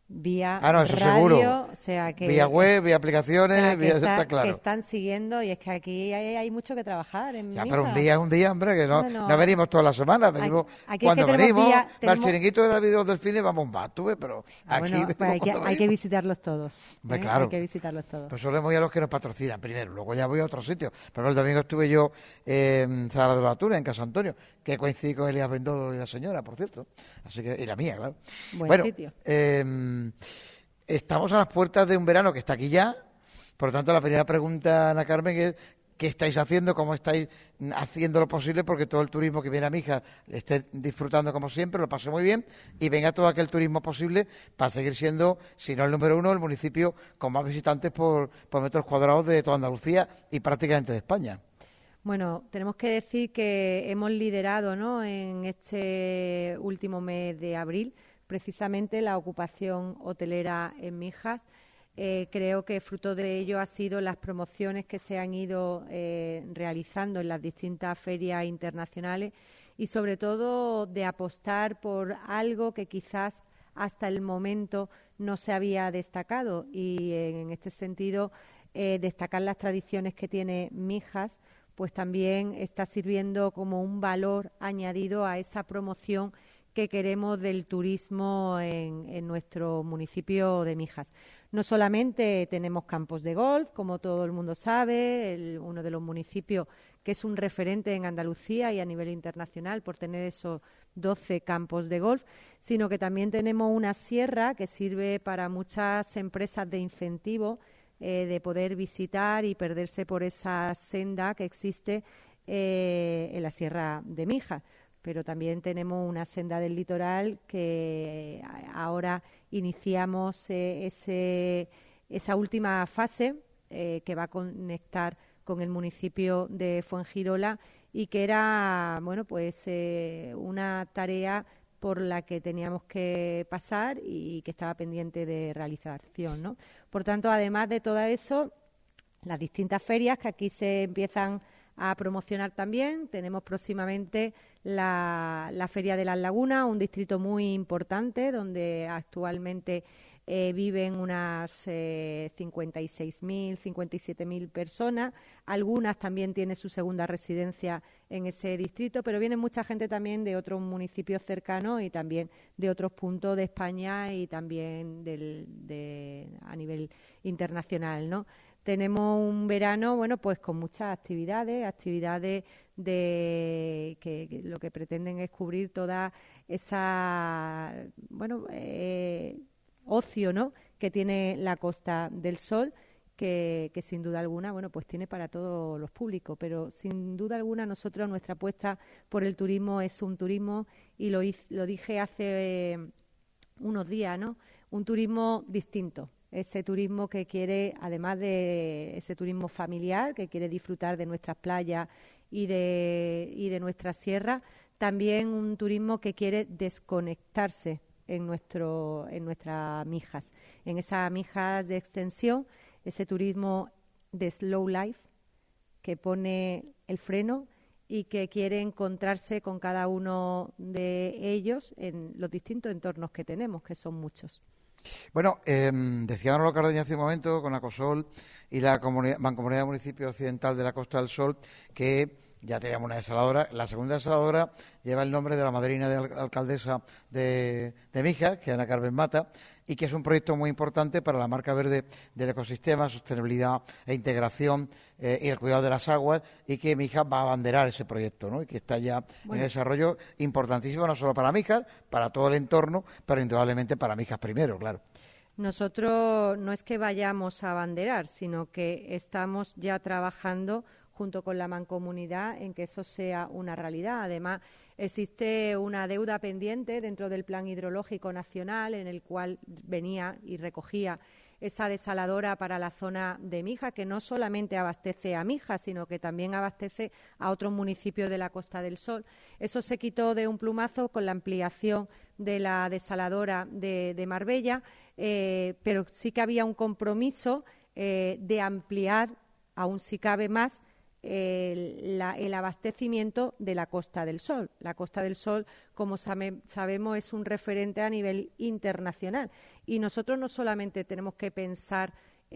vía Ah, no, eso radio, seguro. o sea que Vía web, vía aplicaciones, o sea, que está que claro. están siguiendo, y es que aquí hay mucho que trabajar en Ya, pero un Mijas. día es un día, hombre, que no Bueno, venimos todas las semanas, aquí, venimos aquí es que cuando tenemos venimos, días, al tenemos... chiringuito de David de los Delfines vamos más, tú ves, pero aquí bueno, pues venimos cuando hay que venimos. visitarlos todos, Hombre, hay claro, que visitarlos todos. pues solemos ir a los que nos patrocinan primero, luego ya voy a otros sitios. Pero el domingo estuve yo en Zara de los Atunes, en Casa Antonio, que coincidí con Elías Bendodo y la señora, por cierto, así que, y la mía, claro. Buen Bueno, sitio. estamos a las puertas de un verano que está aquí ya. Por lo tanto, la primera pregunta, Ana Carmen, es ¿qué estáis haciendo? ¿Cómo estáis haciendo lo posible? Porque todo el turismo que viene a Mijas esté disfrutando como siempre, lo pase muy bien y venga todo aquel turismo posible para seguir siendo, si no el número uno, el municipio con más visitantes por metros cuadrados de toda Andalucía y prácticamente de España. Bueno, tenemos que decir que hemos liderado, ¿no?, en este último mes de abril precisamente la ocupación hotelera en Mijas. Creo que fruto de ello ha sido las promociones que se han ido realizando en las distintas ferias internacionales y sobre todo de apostar por algo que quizás hasta el momento no se había destacado, y en este sentido destacar las tradiciones que tiene Mijas, pues también está sirviendo como un valor añadido a esa promoción que queremos del turismo en nuestro municipio de Mijas. No solamente tenemos campos de golf, como todo el mundo sabe, uno de los municipios que es un referente en Andalucía y a nivel internacional por tener esos 12 campos de golf, sino que también tenemos una sierra que sirve para muchas empresas de incentivo de poder visitar y perderse por esa senda que existe en la Sierra de Mijas. Pero también tenemos una senda del litoral que ahora iniciamos esa última fase que va a conectar con el municipio de Fuengirola y que era, bueno, pues una tarea por la que teníamos que pasar y que estaba pendiente de realización, ¿no? Por tanto, además de todo eso, las distintas ferias que aquí se empiezan a promocionar también. Tenemos próximamente la Feria de las Lagunas, un distrito muy importante donde actualmente viven unas 56.000, 57.000 personas. Algunas también tienen su segunda residencia en ese distrito, pero viene mucha gente también de otros municipios cercanos y también de otros puntos de España y también a nivel internacional, ¿no? Tenemos un verano, bueno, pues con muchas actividades que lo que pretenden es cubrir toda esa, bueno, ocio, ¿no?, que tiene la Costa del Sol, que sin duda alguna, bueno, pues tiene para todos los públicos, pero sin duda alguna nuestra apuesta por el turismo es un turismo, y lo dije hace unos días, ¿no?, un turismo distinto. Ese turismo que quiere, además de ese turismo familiar, que quiere disfrutar de nuestras playas y de nuestra sierra, también un turismo que quiere desconectarse en nuestras Mijas, en esas Mijas de extensión, ese turismo de slow life que pone el freno y que quiere encontrarse con cada uno de ellos en los distintos entornos que tenemos, que son muchos. Bueno, decía Manolo Cardeña hace un momento con Acosol y la Mancomunidad de Municipio Occidental de la Costa del Sol que ya teníamos una desaladora. La segunda desaladora lleva el nombre de la madrina de la alcaldesa de Mijas, que es Ana Carmen Mata, y que es un proyecto muy importante para la marca verde del ecosistema, sostenibilidad e integración y el cuidado de las aguas, y que Mijas va a abanderar ese proyecto, ¿no?, y que está ya en desarrollo importantísimo, no solo para Mijas, para todo el entorno, pero indudablemente para Mijas primero, claro. Nosotros no es que vayamos a abanderar, sino que estamos ya trabajando junto con la Mancomunidad en que eso sea una realidad. Además, existe una deuda pendiente dentro del Plan Hidrológico Nacional en el cual venía y recogía esa desaladora para la zona de Mijas, que no solamente abastece a Mijas, sino que también abastece a otros municipios de la Costa del Sol. Eso se quitó de un plumazo con la ampliación de la desaladora de Marbella, pero sí que había un compromiso de ampliar, aún si cabe más, el abastecimiento de la Costa del Sol. La Costa del Sol, como sabemos, es un referente a nivel internacional y nosotros no solamente tenemos que pensar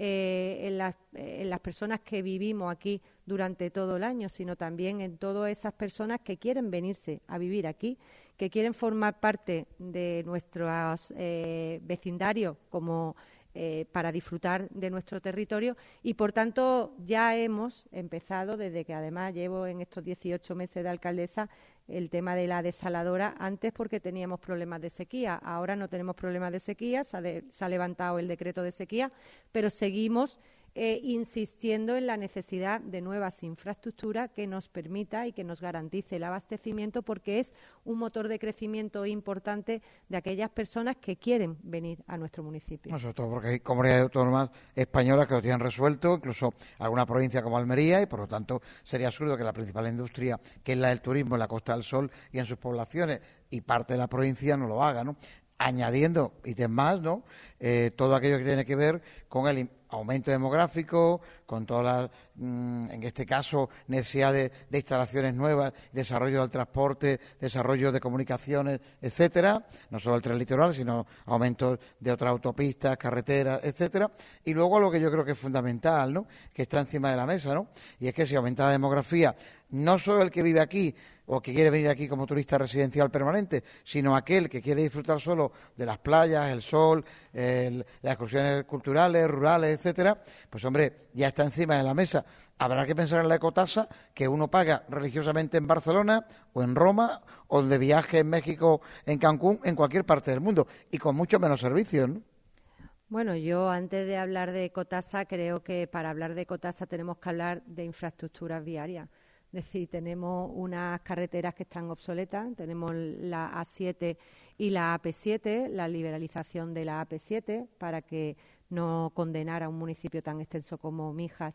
en las personas que vivimos aquí durante todo el año, sino también en todas esas personas que quieren venirse a vivir aquí, que quieren formar parte de nuestros vecindarios como para disfrutar de nuestro territorio y, por tanto, ya hemos empezado, desde que además llevo en estos 18 meses de alcaldesa, el tema de la desaladora, antes porque teníamos problemas de sequía, ahora no tenemos problemas de sequía, se ha levantado el decreto de sequía, pero seguimos insistiendo en la necesidad de nuevas infraestructuras que nos permita y que nos garantice el abastecimiento, porque es un motor de crecimiento importante de aquellas personas que quieren venir a nuestro municipio. No, sobre todo porque hay comunidades autónomas españolas que lo tienen resuelto, incluso alguna provincia como Almería, y por lo tanto sería absurdo que la principal industria, que es la del turismo en la Costa del Sol y en sus poblaciones, y parte de la provincia no lo haga, ¿no? Añadiendo ítems más, ¿no? Todo aquello que tiene que ver con el aumento demográfico, con todas las, en este caso, necesidades de instalaciones nuevas, desarrollo del transporte, desarrollo de comunicaciones, etcétera, no solo el tren litoral, sino aumentos de otras autopistas, carreteras, etcétera, y luego lo que yo creo que es fundamental, ¿no?, que está encima de la mesa, ¿no?, y es que si aumenta la demografía, no solo el que vive aquí o que quiere venir aquí como turista residencial permanente, sino aquel que quiere disfrutar solo de las playas, el sol, las excursiones culturales, rurales, etcétera, pues hombre, ya está encima de la mesa. Habrá que pensar en la ecotasa que uno paga religiosamente en Barcelona o en Roma o de viaje en México, en Cancún, en cualquier parte del mundo, y con mucho menos servicios, ¿no? Bueno, yo antes de hablar de ecotasa, creo que para hablar de ecotasa tenemos que hablar de infraestructuras viarias. Es decir, tenemos unas carreteras que están obsoletas, tenemos la A7 y la AP7, la liberalización de la AP7 para que no condenara a un municipio tan extenso como Mijas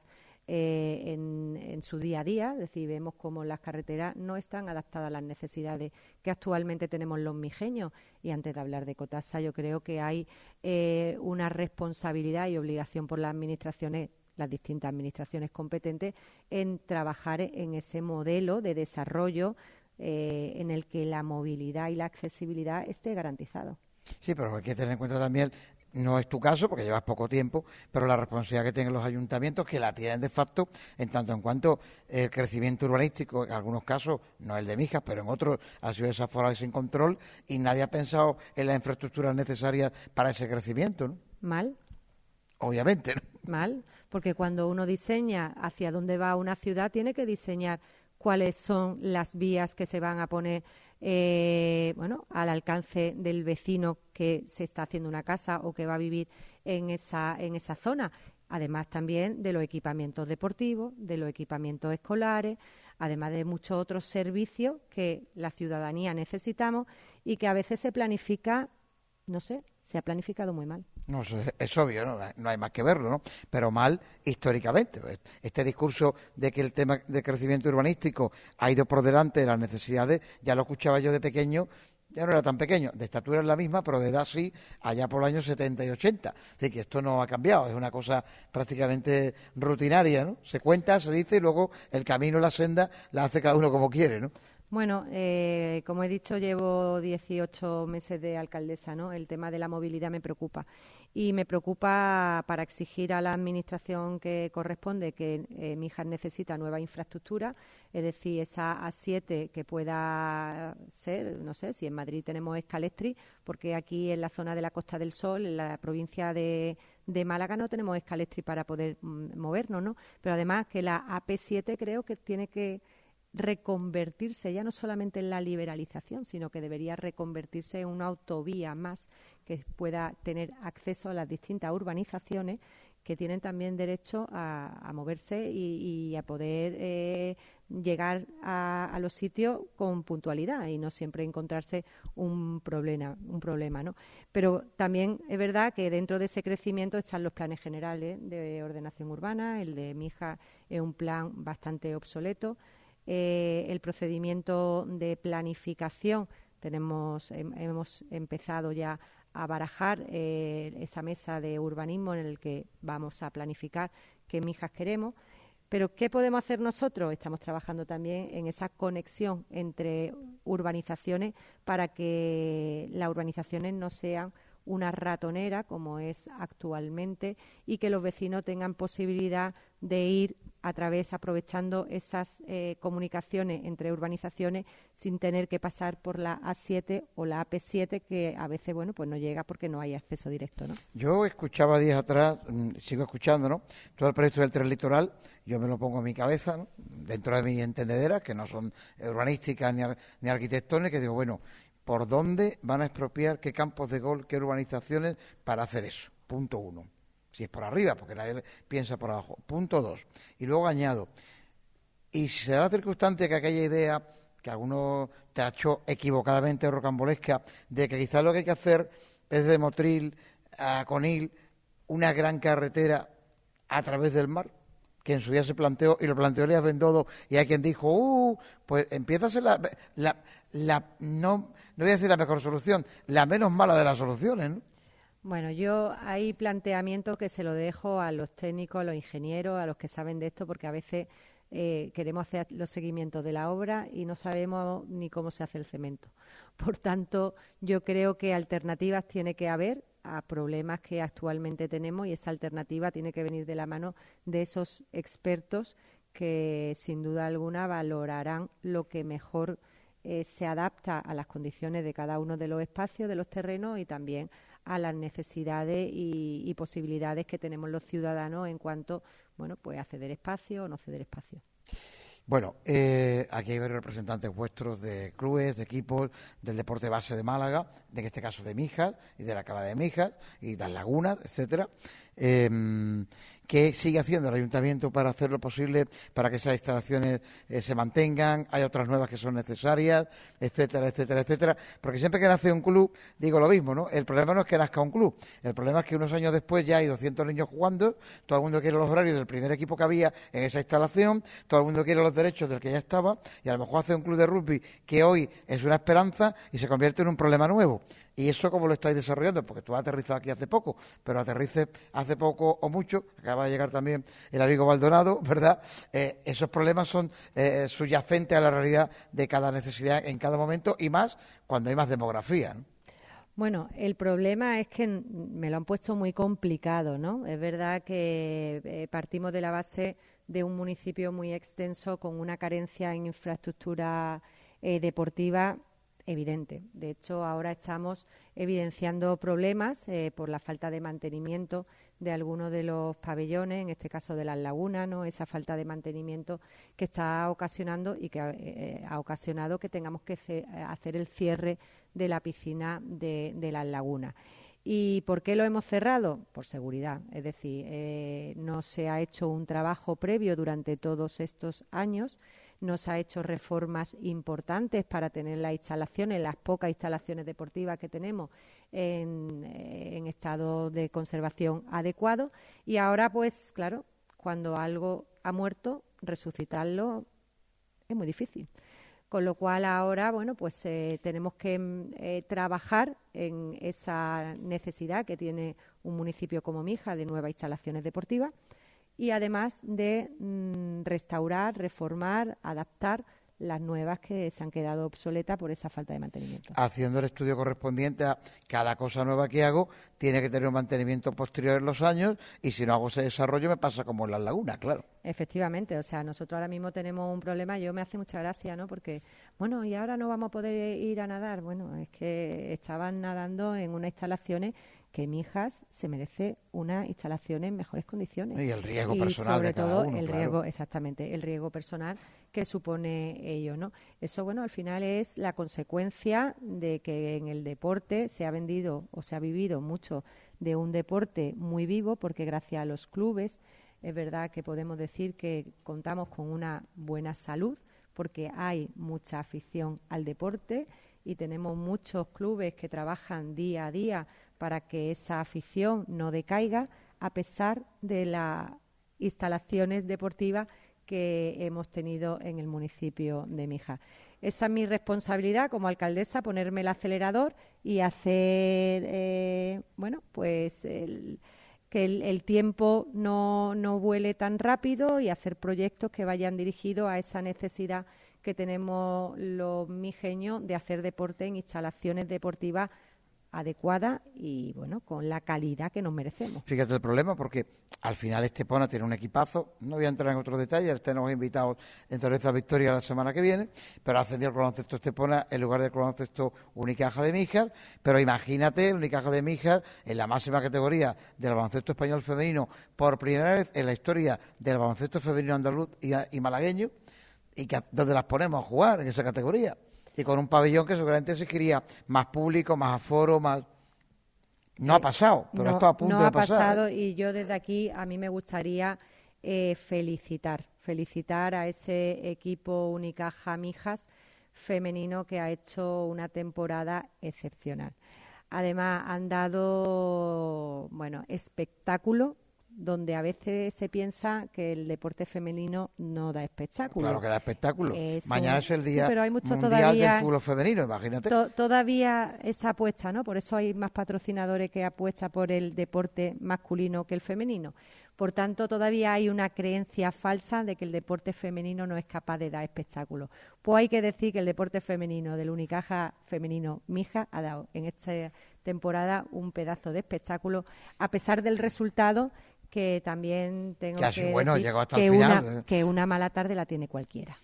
en su día a día. Es decir, vemos cómo las carreteras no están adaptadas a las necesidades que actualmente tenemos los mijeños. Y antes de hablar de ecotasa, yo creo que hay una responsabilidad y obligación por las distintas administraciones competentes en trabajar en ese modelo de desarrollo en el que la movilidad y la accesibilidad esté garantizado. Sí, pero hay que tener en cuenta también, no es tu caso porque llevas poco tiempo, pero la responsabilidad que tienen los ayuntamientos, que la tienen de facto, en tanto en cuanto el crecimiento urbanístico, en algunos casos, no el de Mijas, pero en otros ha sido desaforado y sin control, y nadie ha pensado en las infraestructuras necesarias para ese crecimiento, ¿no? Mal. Obviamente, ¿no? Mal, porque cuando uno diseña hacia dónde va una ciudad, tiene que diseñar cuáles son las vías que se van a poner al alcance del vecino que se está haciendo una casa o que va a vivir en esa zona. Además también de los equipamientos deportivos, de los equipamientos escolares, además de muchos otros servicios que la ciudadanía necesitamos y que a veces se planifica, no sé, se ha planificado muy mal. No, eso es obvio, ¿no? No hay más que verlo, ¿no? Pero mal históricamente. Este discurso de que el tema de crecimiento urbanístico ha ido por delante de las necesidades, ya lo escuchaba yo de pequeño, ya no era tan pequeño, de estatura es la misma, pero de edad sí, allá por los años 70 y 80. Así que esto no ha cambiado, es una cosa prácticamente rutinaria, ¿no? Se cuenta, se dice y luego el camino, la senda, la hace cada uno como quiere, ¿no? Bueno, como he dicho, llevo 18 meses de alcaldesa, ¿no? El tema de la movilidad me preocupa. Y me preocupa para exigir a la administración que corresponde que Mijas necesita nueva infraestructura, es decir, esa A7 que pueda ser, no sé, si en Madrid tenemos Scalextric, porque aquí en la zona de la Costa del Sol, en la provincia de Málaga, no tenemos Scalextric para poder movernos, ¿no? Pero además que la AP7 creo que tiene que reconvertirse ya no solamente en la liberalización, sino que debería reconvertirse en una autovía más que pueda tener acceso a las distintas urbanizaciones que tienen también derecho a moverse y a poder llegar a los sitios con puntualidad y no siempre encontrarse un problema, ¿no? Pero también es verdad que dentro de ese crecimiento están los planes generales de ordenación urbana. El de Mijas es un plan bastante obsoleto. El procedimiento de planificación hemos empezado ya a barajar esa mesa de urbanismo en el que vamos a planificar qué Mijas queremos, Pero ¿qué podemos hacer nosotros? Estamos trabajando también en esa conexión entre urbanizaciones para que las urbanizaciones no sean una ratonera como es actualmente y que los vecinos tengan posibilidad de ir a través, aprovechando esas comunicaciones entre urbanizaciones sin tener que pasar por la A7 o la AP7, que a veces, bueno, pues no llega porque no hay acceso directo, ¿no? Yo escuchaba días atrás, sigo escuchando, ¿no? Todo el proyecto del tren litoral, yo me lo pongo en mi cabeza, ¿no? Dentro de mis entendederas, que no son urbanísticas ni arquitectónicas, que digo, bueno, ¿por dónde van a expropiar qué campos de golf, qué urbanizaciones para hacer eso? Punto 1. Si es por arriba, porque nadie piensa por abajo. Punto 2. Y luego añado, y si se da la circunstancia que aquella idea que algunos tachó equivocadamente rocambolesca, de que quizás lo que hay que hacer es de Motril a Conil una gran carretera a través del mar, que en su día se planteó, y lo planteó Elías Bendodo, y hay quien dijo, pues empieza a ser no voy a decir la mejor solución, la menos mala de las soluciones, ¿no? Bueno, yo hay planteamientos que se lo dejo a los técnicos, a los ingenieros, a los que saben de esto, porque a veces queremos hacer los seguimientos de la obra y no sabemos ni cómo se hace el cemento. Por tanto, yo creo que alternativas tiene que haber a problemas que actualmente tenemos y esa alternativa tiene que venir de la mano de esos expertos que, sin duda alguna, valorarán lo que mejor se adapta a las condiciones de cada uno de los espacios, de los terrenos y también a las necesidades y posibilidades que tenemos los ciudadanos en cuanto, bueno, pues a ceder espacio o no ceder espacio. Bueno, aquí hay varios representantes vuestros de clubes, de equipos, del deporte base de Málaga, en este caso de Mijas y de la Cala de Mijas y de las Lagunas, etcétera. ¿Qué sigue haciendo el ayuntamiento para hacer lo posible para que esas instalaciones se mantengan? Hay otras nuevas que son necesarias, etcétera, etcétera, etcétera. Porque siempre que nace un club, digo lo mismo, ¿no? El problema no es que nazca un club, el problema es que unos años después ya hay 200 niños jugando, todo el mundo quiere los horarios del primer equipo que había en esa instalación, todo el mundo quiere los derechos del que ya estaba, y a lo mejor hace un club de rugby que hoy es una esperanza y se convierte en un problema nuevo. ¿Y eso cómo lo estáis desarrollando? Porque tú has aterrizado aquí hace poco, pero aterrices hace poco o mucho, acaba de llegar también el amigo Maldonado, ¿verdad? Esos problemas son subyacentes a la realidad de cada necesidad en cada momento y más cuando hay más demografía, ¿no? Bueno, el problema es que me lo han puesto muy complicado, ¿no? Es verdad que partimos de la base de un municipio muy extenso con una carencia en infraestructura deportiva evidente. De hecho, ahora estamos evidenciando problemas por la falta de mantenimiento de algunos de los pabellones, en este caso de las lagunas, ¿no? Esa falta de mantenimiento que está ocasionando y que ha ocasionado que tengamos que hacer el cierre de la piscina de las lagunas. ¿Y por qué lo hemos cerrado? Por seguridad. Es decir, no se ha hecho un trabajo previo durante todos estos años, no se ha hecho reformas importantes para tener las instalaciones, las pocas instalaciones deportivas que tenemos en estado de conservación adecuado. Y ahora, pues claro, cuando algo ha muerto, resucitarlo es muy difícil. Con lo cual ahora, bueno, pues tenemos que trabajar en esa necesidad que tiene un municipio como Mijas de nuevas instalaciones deportivas y además de restaurar, reformar, adaptar las nuevas que se han quedado obsoletas por esa falta de mantenimiento. Haciendo el estudio correspondiente a cada cosa nueva que hago, tiene que tener un mantenimiento posterior en los años y si no hago ese desarrollo me pasa como en las lagunas, claro. Efectivamente, o sea, nosotros ahora mismo tenemos un problema, yo me hace mucha gracia, ¿no? Porque, bueno, y ahora no vamos a poder ir a nadar. Bueno, es que estaban nadando en unas instalaciones que Mijas se merece unas instalaciones en mejores condiciones. Y el riesgo personal sobre de cada todo uno, el claro. riesgo, exactamente, el riesgo personal que supone ello, ¿no? Eso, bueno, al final es la consecuencia de que en el deporte se ha vendido o se ha vivido mucho de un deporte muy vivo, porque gracias a los clubes es verdad que podemos decir que contamos con una buena salud, porque hay mucha afición al deporte y tenemos muchos clubes que trabajan día a día para que esa afición no decaiga, a pesar de las instalaciones deportivas que hemos tenido en el municipio de Mijas. Esa es mi responsabilidad como alcaldesa, ponerme el acelerador y hacer, bueno, pues que el tiempo no vuele tan rápido y hacer proyectos que vayan dirigidos a esa necesidad que tenemos los mijeños de hacer deporte en instalaciones deportivas adecuada y, bueno, con la calidad que nos merecemos. Fíjate el problema, porque al final Estepona tiene un equipazo. No voy a entrar en otros detalles, tenemos invitados en Torreza Victoria la semana que viene, pero ha ascendido el Club Baloncesto Estepona en lugar del Club Baloncesto Unicaja de Mijas. Pero imagínate, el Unicaja de Mijas en la máxima categoría del baloncesto español femenino, por primera vez en la historia del baloncesto femenino andaluz y malagueño, y que donde las ponemos a jugar en esa categoría. Y con un pabellón que seguramente exigiría más público, más aforo, más... No ha pasado, pero esto a punto de pasar. No ha pasado, y yo desde aquí a mí me gustaría felicitar a ese equipo Unicaja Mijas femenino que ha hecho una temporada excepcional. Además han dado, bueno, espectáculo, donde a veces se piensa que el deporte femenino no da espectáculo. Claro que da espectáculo. Mañana es el Día Mundial todavía, del Fútbol Femenino, imagínate. Todavía esa apuesta, ¿no? Por eso hay más patrocinadores que apuestan por el deporte masculino que el femenino. Por tanto, todavía hay una creencia falsa de que el deporte femenino no es capaz de dar espectáculo. Pues hay que decir que el deporte femenino del Unicaja femenino Mijas ha dado en esta temporada un pedazo de espectáculo, a pesar del resultado, que también tengo que decir llegó hasta el final, que una mala tarde la tiene cualquiera.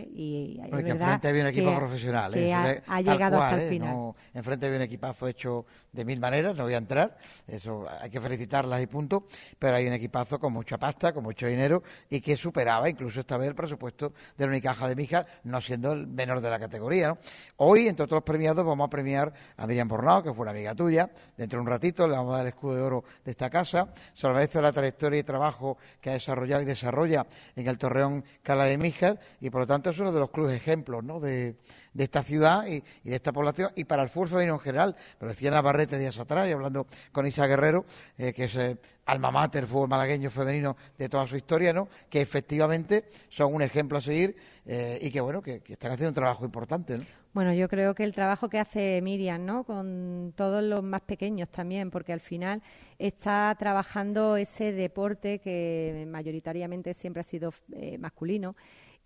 Y es que enfrente había un equipo profesional. Que ha llegado hasta el final. No, enfrente había un equipazo hecho de mil maneras, no voy a entrar, eso hay que felicitarlas y punto, pero hay un equipazo con mucha pasta, con mucho dinero y que superaba incluso esta vez el presupuesto de la Unicaja de Mijas, no siendo el menor de la categoría, ¿no? Hoy, entre otros premiados, vamos a premiar a Miriam Bornao, que fue una amiga tuya. Dentro de un ratito le vamos a dar el escudo de oro de esta casa. Se agradece la trayectoria y trabajo que ha desarrollado y desarrolla en el Torreón Cala de Mijas, y por lo tanto es uno de los clubes ejemplos, ¿no?, de esta ciudad y de esta población, y para el fútbol femenino en general. Pero decía Navarrete días atrás, y hablando con Isa Guerrero, que es alma mater del fútbol malagueño femenino de toda su historia, ¿no?, que efectivamente son un ejemplo a seguir, y que, bueno, que están haciendo un trabajo importante, ¿no? Bueno, yo creo que el trabajo que hace Miriam, ¿no?, con todos los más pequeños también, porque al final está trabajando ese deporte que mayoritariamente siempre ha sido masculino,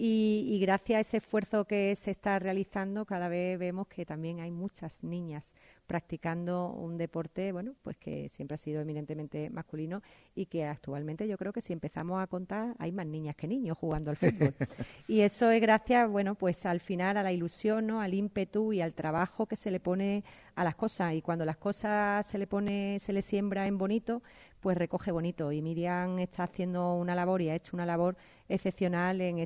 y gracias a ese esfuerzo que se está realizando, cada vez vemos que también hay muchas niñas practicando un deporte, bueno, pues que siempre ha sido eminentemente masculino, y que actualmente yo creo que si empezamos a contar hay más niñas que niños jugando al fútbol. Y eso es gracias, bueno, pues al final a la ilusión, ¿no?, al ímpetu y al trabajo que se le pone a las cosas, y cuando las cosas se le siembra en bonito, pues recoge bonito. Y Miriam está haciendo una labor y ha hecho una labor excepcional en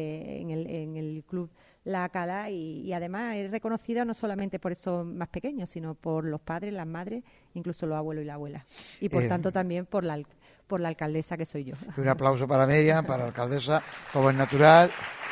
el club La Cala, y además es reconocida no solamente por esos más pequeños, sino por los padres, las madres, incluso los abuelos y la abuela, y por tanto también por la alcaldesa que soy yo. Un aplauso para Miriam, para la alcaldesa, como es natural.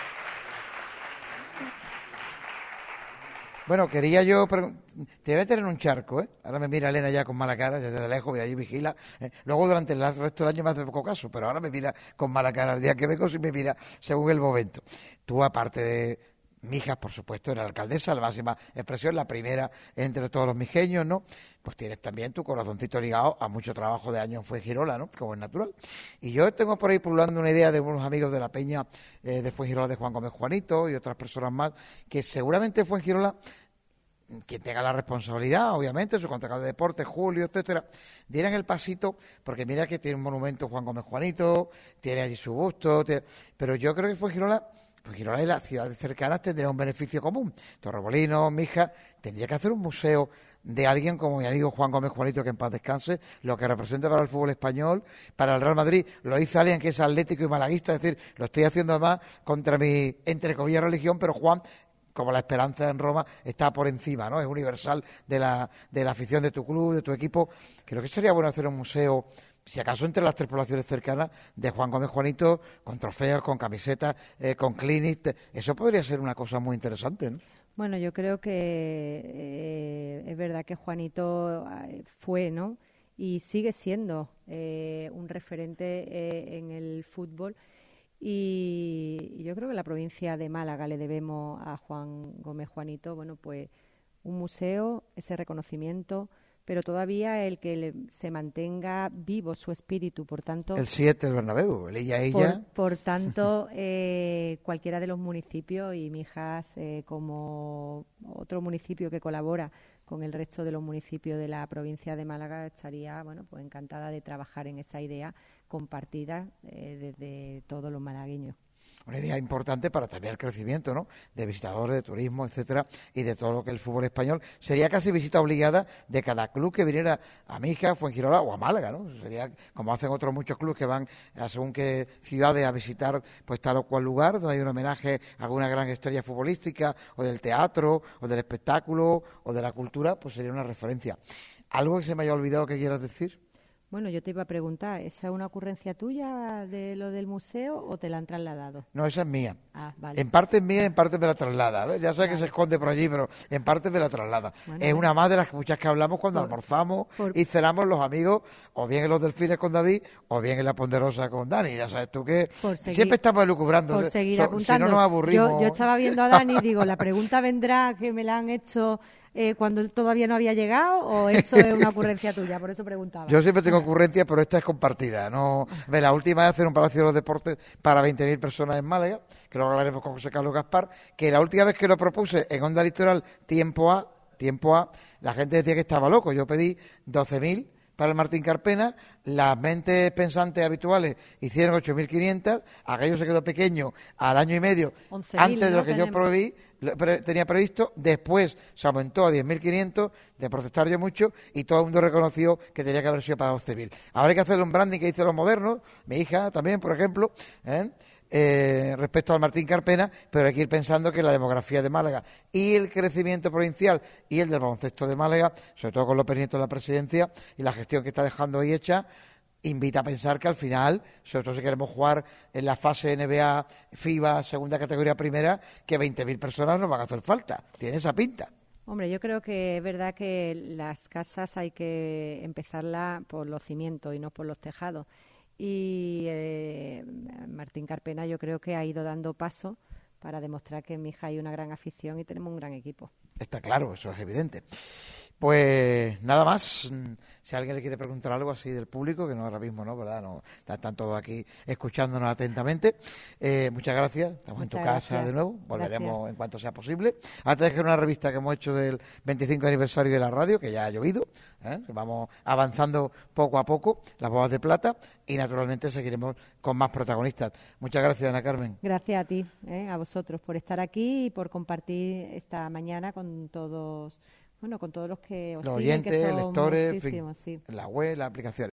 Bueno, quería yo... Te voy a tener en un charco, ¿eh? Ahora me mira Elena ya con mala cara, desde lejos, mira, allí vigila. Luego durante el resto del año me hace poco caso, pero ahora me mira con mala cara. El día que vengo sí me mira según el momento. Tú, aparte de Mijas, por supuesto, eres la alcaldesa, la máxima expresión, la primera entre todos los mijeños, ¿no? Pues tienes también tu corazoncito ligado a mucho trabajo de años en Fuengirola, ¿no?, como es natural. Y yo tengo por ahí pululando una idea de unos amigos de la peña de Fuengirola, de Juan Gómez Juanito y otras personas más, que seguramente Fuengirola, quien tenga la responsabilidad, obviamente, su concejal de deportes, Julio, etcétera, dieran el pasito, porque mira que tiene un monumento Juan Gómez Juanito, tiene allí su busto, pero yo creo que Fuengirola y las ciudades cercanas tendrían un beneficio común. Torremolinos, Mijas, tendría que hacer un museo de alguien como mi amigo Juan Gómez Juanito, que en paz descanse, lo que representa para el fútbol español, para el Real Madrid. Lo hizo alguien que es atlético y malaguista, es decir, lo estoy haciendo además contra mi, entre comillas, religión, pero Juan, como la esperanza en Roma, está por encima, ¿no? Es universal de la afición de tu club, de tu equipo. Creo que sería bueno hacer un museo, si acaso entre las tres poblaciones cercanas, de Juan Gómez Juanito, con trofeos, con camisetas, con clinic. Eso podría ser una cosa muy interesante, ¿no? Bueno, yo creo que es verdad que Juanito fue, ¿no?, y sigue siendo un referente en el fútbol. Y yo creo que la provincia de Málaga le debemos a Juan Gómez Juanito, bueno, pues un museo, ese reconocimiento, pero todavía el que se mantenga vivo su espíritu. Por tanto, el 7 del Bernabéu, el ella. Por tanto, cualquiera de los municipios, y Mijas, como otro municipio que colabora con el resto de los municipios de la provincia de Málaga, estaría, bueno, pues encantada de trabajar en esa idea compartida desde todos los malagueños. Una idea importante para también el crecimiento, ¿no?, de visitadores, de turismo, etcétera, y de todo lo que es el fútbol español. Sería casi visita obligada de cada club que viniera a Mijas, Fuengirola o a Málaga, ¿no? Sería como hacen otros muchos clubes que van a según qué ciudades a visitar pues tal o cual lugar, donde hay un homenaje a alguna gran estrella futbolística, o del teatro, o del espectáculo, o de la cultura, pues sería una referencia. ¿Algo que se me haya olvidado que quieras decir? Bueno, yo te iba a preguntar, ¿esa es una ocurrencia tuya de lo del museo o te la han trasladado? No, esa es mía. Ah, vale. En parte es mía, en parte me la traslada. ¿Ves? Ya sé que se esconde por allí, pero en parte me la traslada. Bueno, es una más de las muchas que hablamos cuando almorzamos y cenamos los amigos, o bien en los Delfines con David, o bien en la Ponderosa con Dani. Ya sabes tú que siempre estamos elucubrando. Por seguir apuntando. Si no nos aburrimos. Yo estaba viendo a Dani y digo, ¿la pregunta vendrá que me la han hecho cuando él todavía no había llegado, o esto es una ocurrencia tuya? Por eso preguntaba. Yo siempre tengo ocurrencias, pero esta es compartida. No, la última es hacer un Palacio de los Deportes para 20.000 personas en Málaga, que lo hablaremos con José Carlos Gaspar, que la última vez que lo propuse en Onda Litoral, tiempo A, la gente decía que estaba loco. Yo pedí 12.000 para el Martín Carpena, las mentes pensantes habituales hicieron 8.500, aquello se quedó pequeño al año y medio, antes de lo que yo tenía previsto, después se aumentó a 10.500, de protestar yo mucho, y todo el mundo reconoció que tenía que haber sido para 12.000. Ahora hay que hacer un branding que dicen los modernos, mi hija también, por ejemplo, respecto al Martín Carpena, pero hay que ir pensando que la demografía de Málaga y el crecimiento provincial y el del baloncesto de Málaga, sobre todo con López Nieto en la presidencia y la gestión que está dejando ahí hecha, invita a pensar que al final, sobre todo si queremos jugar en la fase NBA, FIBA, segunda categoría primera, que 20.000 personas nos van a hacer falta. Tiene esa pinta. Hombre, yo creo que es verdad que las casas hay que empezarlas por los cimientos y no por los tejados. Y Martín Carpena yo creo que ha ido dando paso para demostrar que en Mijas hay una gran afición y tenemos un gran equipo. Está claro, eso es evidente. Pues nada más, si alguien le quiere preguntar algo así del público, que no ahora mismo, ¿no? ¿Verdad? No, están todos aquí escuchándonos atentamente. Muchas gracias, estamos en tu casa de nuevo, volveremos en cuanto sea posible. Antes de dejar una revista que hemos hecho del 25 aniversario de la radio, que ya ha llovido, vamos avanzando poco a poco, las bodas de plata, y naturalmente seguiremos con más protagonistas. Muchas gracias, Ana Carmen. Gracias a ti, a vosotros, por estar aquí y por compartir esta mañana con todos. Bueno, con todos los que os los siguen, oyentes, que son lectores, muchísimos, sí. La web, la aplicación.